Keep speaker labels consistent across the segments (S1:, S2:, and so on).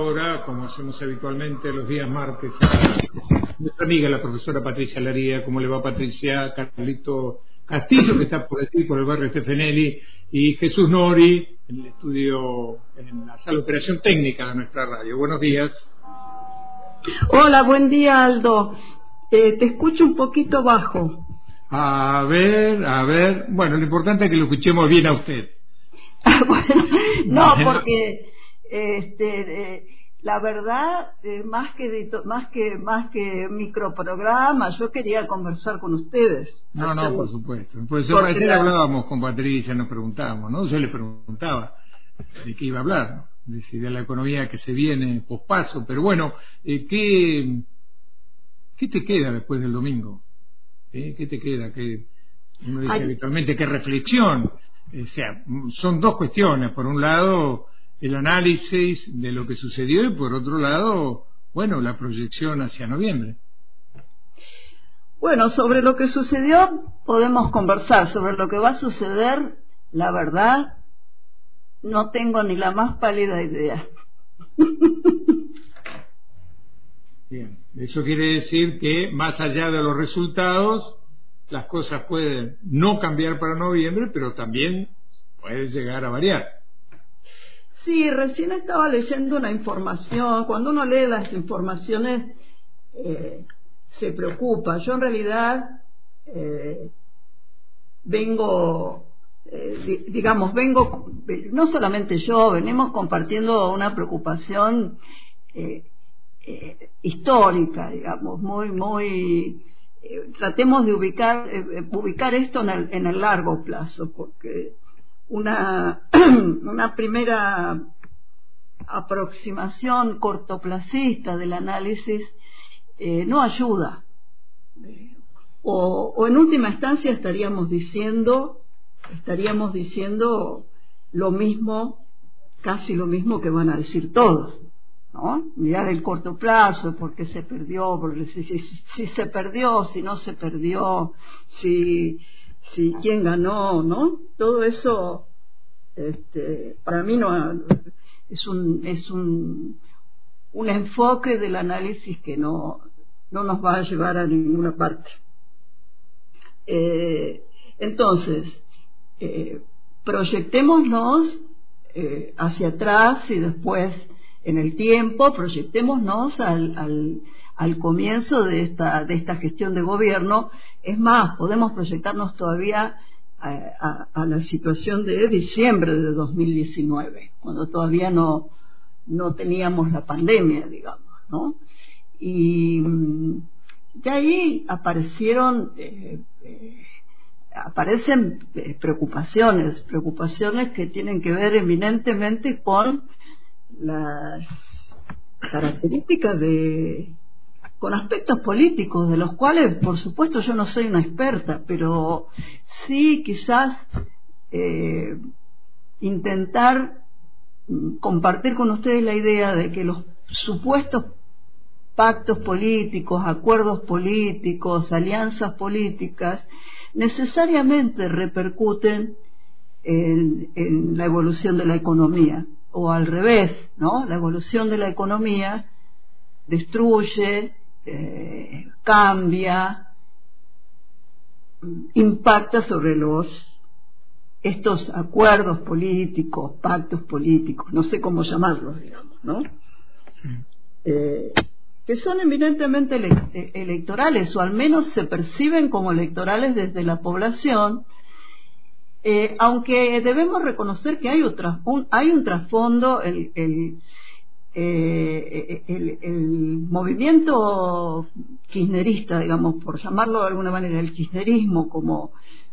S1: ahora, como hacemos habitualmente los días martes, a nuestra amiga, la profesora Patricia Laría. ¿Cómo le va, Patricia? Carlito Castillo, que está por aquí, por el barrio Stefanelli, y Jesús Nori, en el estudio, en la sala de operación técnica de nuestra radio. Buenos días.
S2: Hola, buen día, Aldo. Te escucho un poquito bajo.
S1: A ver. Bueno, lo importante es que lo escuchemos bien a usted.
S2: Bueno, no, porque la verdad, más que microprograma, yo quería conversar con ustedes.
S1: No, por supuesto. Pues ayer hablábamos con Patricia, nos preguntábamos, ¿no? Yo le preguntaba de qué iba a hablar, ¿no? De la economía que se viene pospaso, pero bueno, ¿qué te queda después del domingo? ¿Qué te queda? Que uno dice habitualmente, ¿qué reflexión? O sea, son dos cuestiones. Por un lado, el análisis de lo que sucedió, y por otro lado, bueno, la proyección hacia noviembre.
S2: Bueno, sobre lo que sucedió podemos conversar. Sobre lo que va a suceder, la verdad, no tengo ni la más pálida idea.
S1: Bien, eso quiere decir que más allá de los resultados, las cosas pueden no cambiar para noviembre, pero también puede llegar a variar.
S2: Sí, recién estaba leyendo una información. Cuando uno lee las informaciones se preocupa. Yo en realidad vengo, no solamente yo, venimos compartiendo una preocupación histórica, digamos, muy tratemos de ubicar esto en el largo plazo, porque una primera aproximación cortoplacista del análisis no ayuda, o en última instancia estaríamos diciendo lo mismo, casi lo mismo que van a decir todos, ¿no? Mirar el corto plazo, por qué se perdió, porque si se perdió, si no se perdió, si quién ganó, ¿no? Todo eso para mí no es un enfoque del análisis que no nos va a llevar a ninguna parte. Entonces, proyectémonos hacia atrás y después en el tiempo, proyectémonos al comienzo de esta gestión de gobierno. Es más, podemos proyectarnos todavía a la situación de diciembre de 2019, cuando todavía no teníamos la pandemia, digamos, ¿no? Y de ahí aparecen preocupaciones que tienen que ver eminentemente con las características con aspectos políticos, de los cuales, por supuesto, yo no soy una experta, pero sí quizás intentar compartir con ustedes la idea de que los supuestos pactos políticos, acuerdos políticos, alianzas políticas, necesariamente repercuten en la evolución de la economía, o al revés, ¿no? La evolución de la economía destruye, cambia, impacta sobre estos acuerdos políticos, pactos políticos, no sé cómo llamarlos, digamos, ¿no? Que son eminentemente electorales, o al menos se perciben como electorales desde la población, aunque debemos reconocer que hay un trasfondo. El movimiento kirchnerista, digamos, por llamarlo de alguna manera, el kirchnerismo como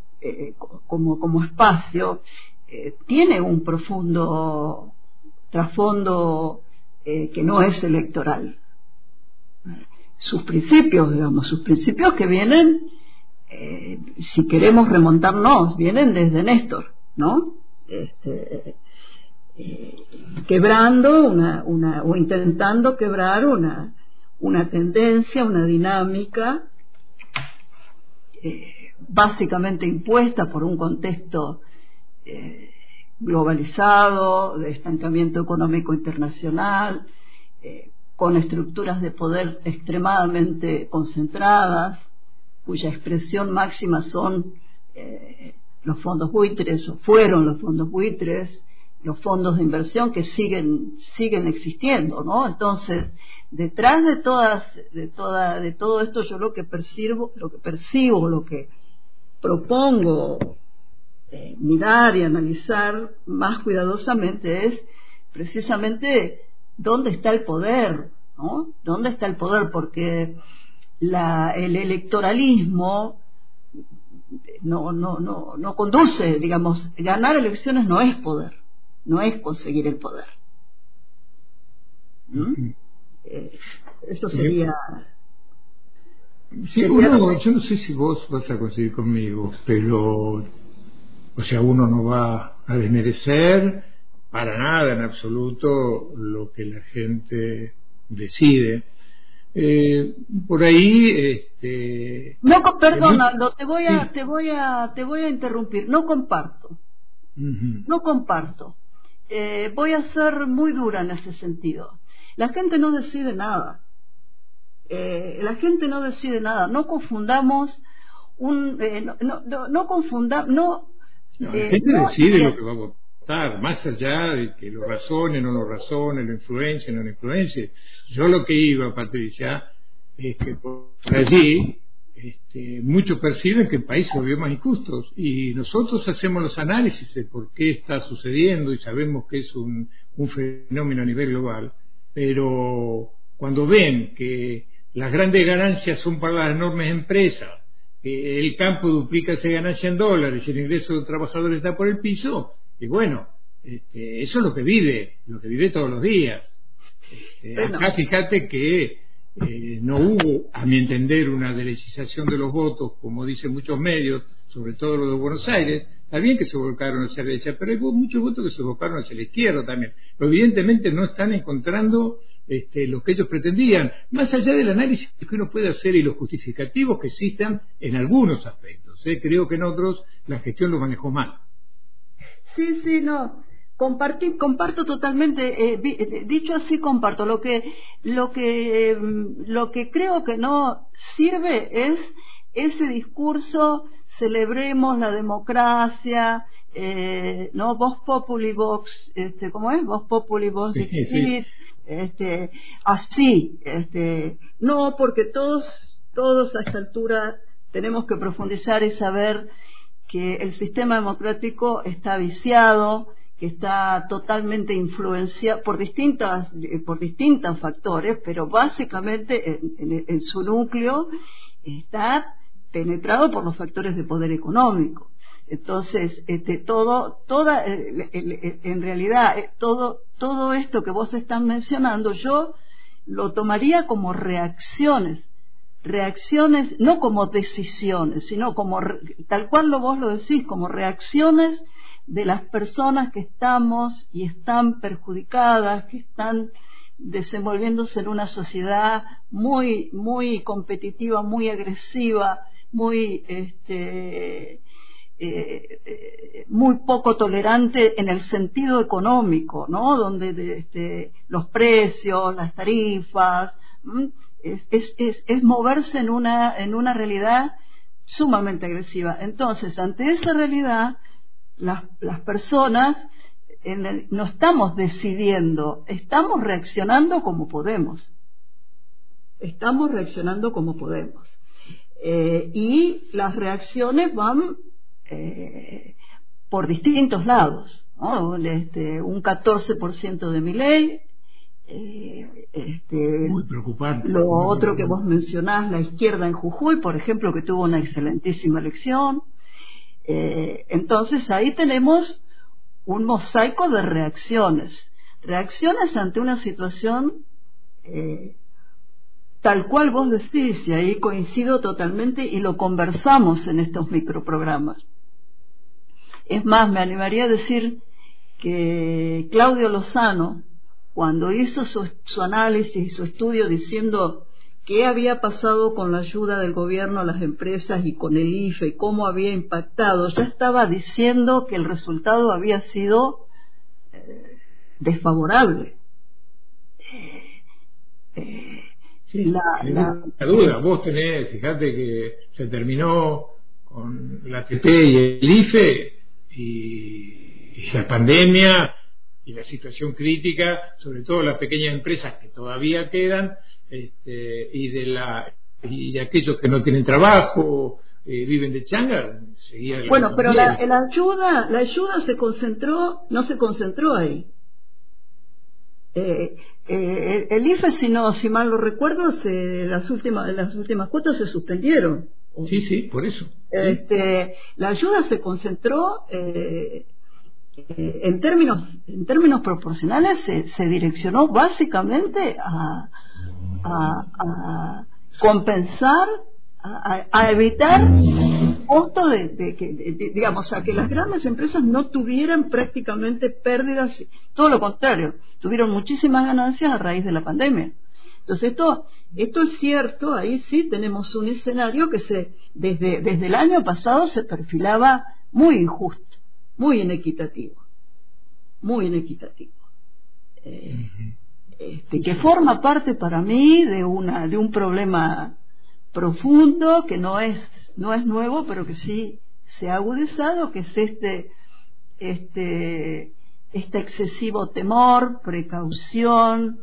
S2: espacio, tiene un profundo trasfondo que no es electoral. Sus principios que vienen, si queremos remontarnos, vienen desde Néstor, ¿no? Quebrando o intentando quebrar una tendencia, una dinámica básicamente impuesta por un contexto globalizado, de estancamiento económico internacional con estructuras de poder extremadamente concentradas, cuya expresión máxima son los fondos buitres, o fueron los fondos buitres, los fondos de inversión que siguen existiendo, ¿no? Entonces, detrás de todo esto, yo lo que percibo, lo que propongo mirar y analizar más cuidadosamente es precisamente dónde está el poder, ¿no? ¿Dónde está el poder? Porque el electoralismo no conduce, digamos, ganar elecciones no es poder, no es conseguir el poder. Eso sería...
S1: Sí, yo no sé si vos vas a conseguir conmigo, pero, o sea, uno no va a desmerecer para nada en absoluto lo que la gente decide. Por ahí,
S2: perdona, te voy a interrumpir. No comparto. No comparto. Voy a ser muy dura en ese sentido. La gente no decide nada. La gente no decide nada. No confundamos
S1: la gente decide lo que va a votar, más allá de que lo razone, no lo razone, lo influencie, no lo influencie. Yo lo que iba, Patricia, es que por allí muchos perciben que el país se volvió más injusto, y nosotros hacemos los análisis de por qué está sucediendo y sabemos que es un fenómeno a nivel global, pero cuando ven que las grandes ganancias son para las enormes empresas, que el campo duplica esa ganancia en dólares y el ingreso de los trabajadores está por el piso, y bueno, eso es lo que vive todos los días. Acá fíjate que no hubo, a mi entender, una derechización de los votos, como dicen muchos medios, sobre todo los de Buenos Aires. Está bien que se volcaron hacia la derecha, pero hay muchos votos que se volcaron hacia la izquierda también. Pero evidentemente no están encontrando lo que ellos pretendían, más allá del análisis que uno puede hacer y los justificativos que existan en algunos aspectos. Creo que en otros la gestión lo manejó mal.
S2: Sí, no. Comparto totalmente, dicho así, comparto. Lo que creo que no sirve es ese discurso: celebremos la democracia, no, Vox Populi Vox, ¿cómo es? Vox Populi Vox Dixit, así, no, porque todos a esta altura tenemos que profundizar y saber que el sistema democrático está viciado, que está totalmente influenciado por distintos factores, pero básicamente en su núcleo está penetrado por los factores de poder económico. Entonces, en realidad, todo esto que vos estás mencionando, yo lo tomaría como reacciones, no como decisiones, sino como, tal cual vos lo decís, como reacciones de las personas que estamos y están perjudicadas, que están desenvolviéndose en una sociedad muy, muy competitiva, muy agresiva, muy poco tolerante en el sentido económico, ¿no? Donde los precios, las tarifas, es moverse en una realidad sumamente agresiva. Entonces, ante esa realidad, las personas no estamos decidiendo, estamos reaccionando como podemos. Y las reacciones van por distintos lados, ¿no? Un 14% de Milei,
S1: muy preocupante.
S2: Lo otro que vos mencionás, la izquierda en Jujuy, por ejemplo, que tuvo una excelentísima elección. Entonces ahí tenemos un mosaico de reacciones ante una situación tal cual vos decís, y ahí coincido totalmente y lo conversamos en estos microprogramas. Es más, me animaría a decir que Claudio Lozano, cuando hizo su análisis y su estudio diciendo qué había pasado con la ayuda del gobierno a las empresas y con el IFE y cómo había impactado, ya estaba diciendo que el resultado había sido desfavorable.
S1: Sí, la duda. Vos tenés, fíjate que se terminó con la ATP y el IFE y la pandemia y la situación crítica, sobre todo las pequeñas empresas que todavía quedan, y de aquellos que no tienen trabajo, viven de changa, seguía.
S2: Bueno, pero la ayuda no se concentró ahí. El IFE, si mal lo recuerdo, las últimas cuotas se suspendieron.
S1: Sí, por eso.
S2: La ayuda se concentró en términos proporcionales, se direccionó básicamente a compensar, a evitar costo digamos, a que las grandes empresas no tuvieran prácticamente pérdidas, todo lo contrario, tuvieron muchísimas ganancias a raíz de la pandemia. Entonces esto es cierto, ahí sí tenemos un escenario que desde el año pasado se perfilaba muy injusto, muy inequitativo, que forma parte para mí de un problema profundo que no es nuevo, pero que sí se ha agudizado, que es este excesivo temor, precaución,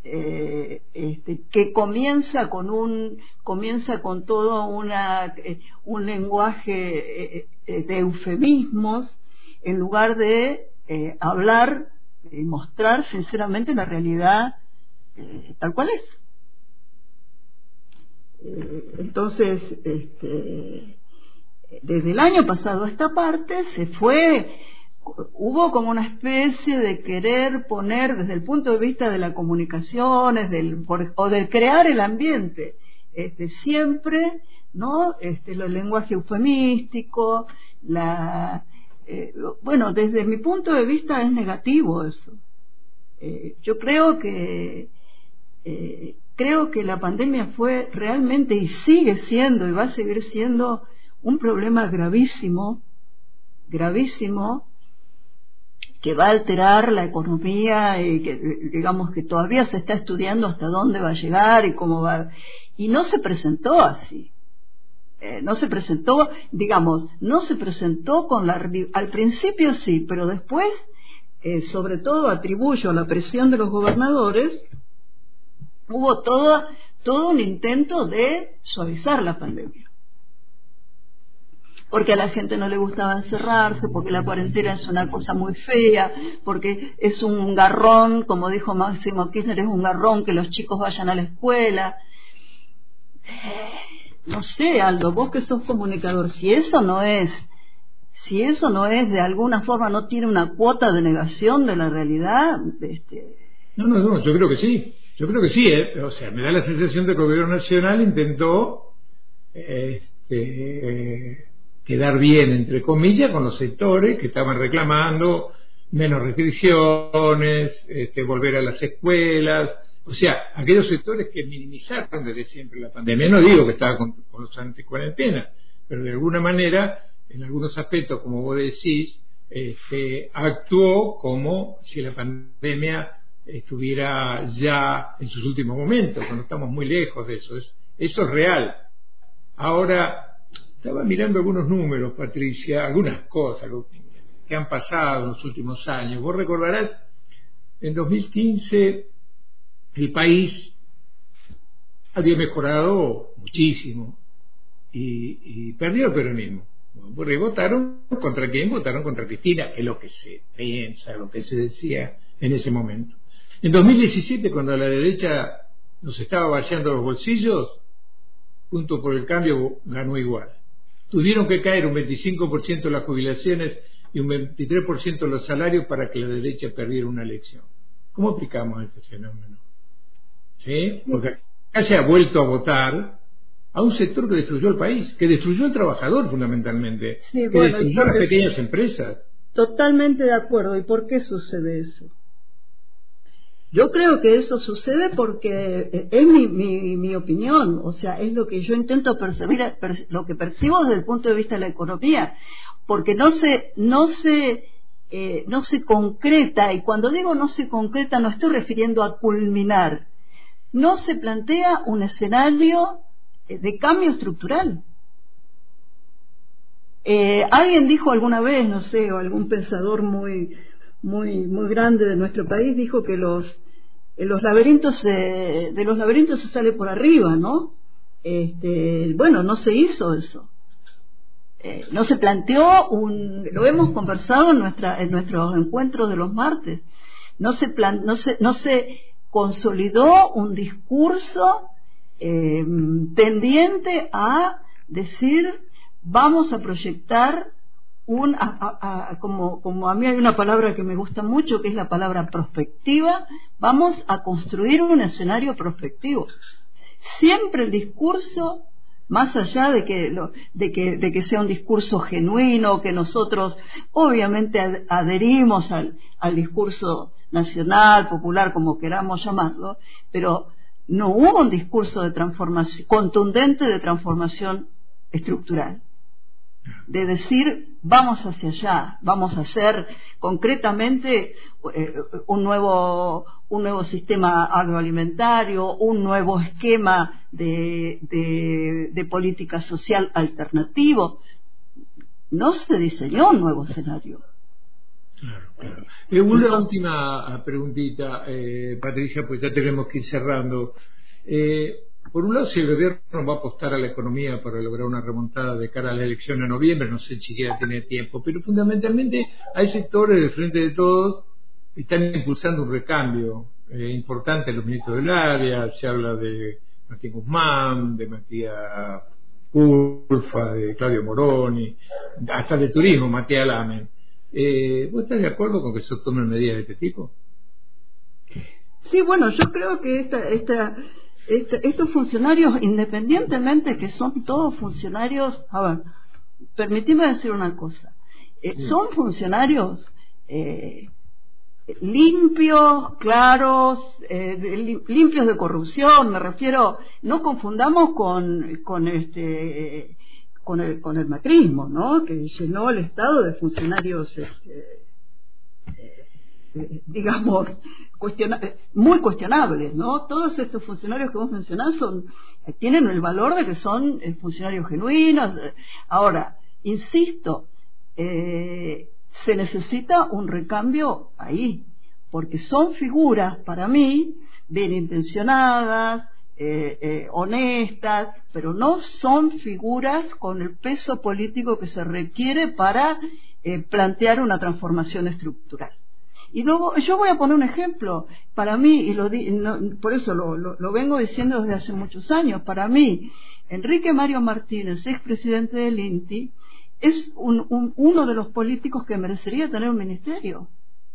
S2: que comienza con todo un lenguaje de eufemismos, en lugar de hablar y mostrar sinceramente la realidad tal cual es. Entonces, desde el año pasado a esta parte hubo como una especie de querer poner desde el punto de vista de las comunicaciones o del crear el ambiente, siempre, ¿no? El lenguaje eufemístico, bueno, desde mi punto de vista es negativo eso. Yo creo que la pandemia fue realmente y sigue siendo y va a seguir siendo un problema gravísimo, que va a alterar la economía y que, digamos, que todavía se está estudiando hasta dónde va a llegar y cómo va. Y no se presentó así. No se presentó al principio sí, pero después, sobre todo atribuyo a la presión de los gobernadores, hubo todo un intento de suavizar la pandemia. Porque a la gente no le gustaba encerrarse, porque la cuarentena es una cosa muy fea, porque es un garrón, como dijo Máximo Kirchner, es un garrón que los chicos vayan a la escuela. No sé, Aldo, vos que sos comunicador, si eso no es de alguna forma, no tiene una cuota de negación de la realidad.
S1: No, yo creo que sí. O sea, me da la sensación de que el gobierno nacional intentó quedar bien, entre comillas, con los sectores que estaban reclamando menos restricciones, volver a las escuelas, o sea, aquellos sectores que minimizaron desde siempre la pandemia. No digo que estaba con los anti-cuarentena, pero de alguna manera, en algunos aspectos, como vos decís, actuó como si la pandemia estuviera ya en sus últimos momentos, cuando estamos muy lejos de eso. Eso es real. Ahora, estaba mirando algunos números, Patricia, algunas cosas que han pasado en los últimos años. Vos recordarás, en 2015 el país había mejorado muchísimo y perdió el peronismo. Porque votaron contra quién, votaron contra Cristina, es lo que se piensa, lo que se decía en ese momento. En 2017, cuando la derecha nos estaba vaciando los bolsillos, Juntos por el Cambio ganó igual. Tuvieron que caer un 25% las jubilaciones y un 23% los salarios para que la derecha perdiera una elección. ¿Cómo explicamos este fenómeno? ¿Sí? Porque acá se ha vuelto a votar a un sector que destruyó el país, que destruyó al trabajador fundamentalmente, que destruyó a las pequeñas empresas.
S2: Totalmente de acuerdo. ¿Y por qué sucede eso? Yo creo que eso sucede porque es mi opinión, o sea, es lo que yo intento percibir, lo que percibo desde el punto de vista de la economía, porque no se concreta, y cuando digo no se concreta no estoy refiriendo a culminar, no se plantea un escenario de cambio estructural. Alguien dijo alguna vez, no sé, o algún pensador muy grande de nuestro país dijo que los laberintos de los laberintos se sale por arriba, ¿no? Bueno, no se hizo eso. No se planteó lo hemos conversado en nuestros encuentros de los martes. No se consolidó un discurso tendiente a decir vamos a proyectar como a mí hay una palabra que me gusta mucho, que es la palabra prospectiva. Vamos a construir un escenario prospectivo. Siempre el discurso, más allá de que sea un discurso genuino, que nosotros obviamente adherimos al discurso nacional, popular, como queramos llamarlo, pero no hubo un discurso de transformación contundente, de transformación estructural, de decir vamos hacia allá, vamos a hacer concretamente un nuevo sistema agroalimentario, un nuevo esquema de política social alternativo. No se diseñó un nuevo escenario.
S1: Claro. Una última preguntita, Patricia, pues ya tenemos que ir cerrando. Por un lado, si el gobierno va a apostar a la economía para lograr una remontada de cara a la elección de noviembre, no sé si siquiera tiene tiempo, pero fundamentalmente hay sectores del Frente de Todos que están impulsando un recambio importante en los ministros del área. Se habla de Martín Guzmán, de Matías Culfa, de Claudio Moroni, hasta de turismo, Matías Lamen. ¿Vos estás de acuerdo con que se tomen medidas de este tipo?
S2: Sí, bueno, yo creo que estos funcionarios, independientemente que son todos funcionarios, a ver, permitime decir una cosa, son funcionarios limpios, claros, limpios de corrupción, me refiero, no confundamos con el macrismo, ¿no? Que llenó el Estado de funcionarios digamos muy cuestionables, ¿no? Todos estos funcionarios que vos mencionás tienen el valor de que son funcionarios genuinos. Ahora, insisto, se necesita un recambio ahí, porque son figuras para mí bien intencionadas, honestas, pero no son figuras con el peso político que se requiere para plantear una transformación estructural. Y luego yo voy a poner un ejemplo. Para mí, por eso lo vengo diciendo desde hace muchos años, para mí Enrique Mario Martínez, expresidente del INTI, es uno de los políticos que merecería tener un ministerio.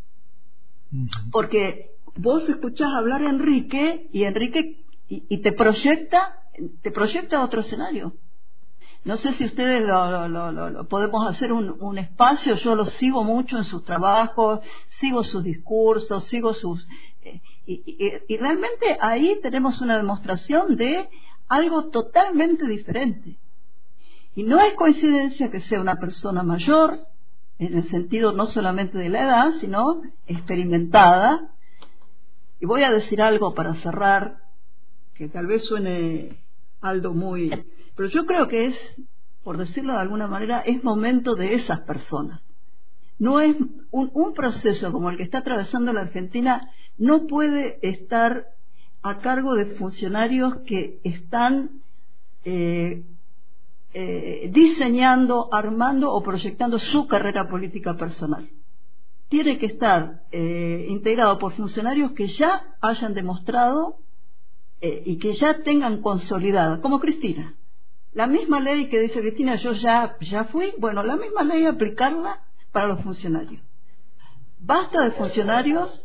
S2: Porque vos escuchás hablar a Enrique y te proyecta a otro escenario. No sé si ustedes lo podemos hacer un espacio. Yo lo sigo mucho en sus trabajos, sigo sus discursos, sigo sus y realmente ahí tenemos una demostración de algo totalmente diferente. Y no es coincidencia que sea una persona mayor, en el sentido no solamente de la edad, sino experimentada. Y voy a decir algo para cerrar, que tal vez suene algo muy... Pero yo creo que es, por decirlo de alguna manera, es momento de esas personas. No es un proceso como el que está atravesando la Argentina, no puede estar a cargo de funcionarios que están diseñando, armando o proyectando su carrera política personal. Tiene que estar integrado por funcionarios que ya hayan demostrado y que ya tengan consolidada, como Cristina. La misma ley que dice Cristina, yo ya fui, bueno, la misma ley aplicarla para los funcionarios. Basta de funcionarios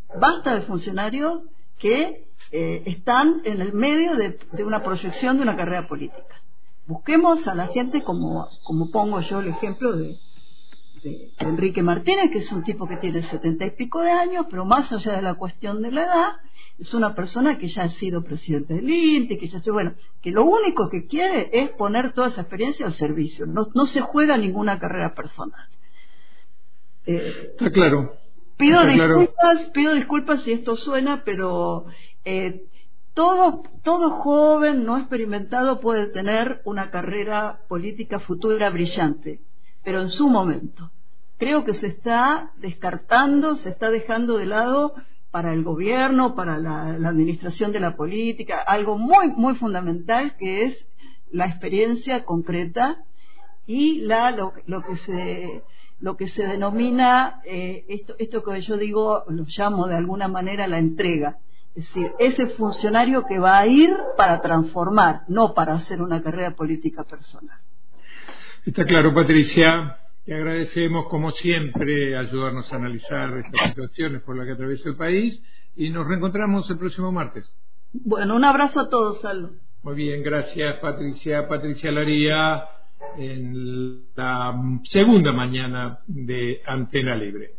S2: que están en el medio de una proyección de una carrera política. Busquemos a la gente como pongo yo el ejemplo de Enrique Martínez, que es un tipo que tiene 70 y pico de años, pero más allá de la cuestión de la edad, es una persona que ya ha sido presidente del INTI, que lo único que quiere es poner toda esa experiencia al servicio, no se juega ninguna carrera personal.
S1: Está claro.
S2: Pido disculpas si esto suena, pero todo joven no experimentado puede tener una carrera política futura brillante, pero en su momento. Creo que se está descartando, se está dejando de lado para el gobierno, para la administración de la política, algo muy, muy fundamental, que es la experiencia concreta y lo que se denomina, esto que yo digo, lo llamo de alguna manera la entrega. Es decir, ese funcionario que va a ir para transformar, no para hacer una carrera política personal.
S1: Está claro, Patricia. Te agradecemos, como siempre, ayudarnos a analizar estas situaciones por las que atraviesa el país y nos reencontramos el próximo martes.
S2: Bueno, un abrazo a todos, Aldo.
S1: Muy bien, gracias, Patricia. Patricia Laría en la segunda mañana de Antena Libre.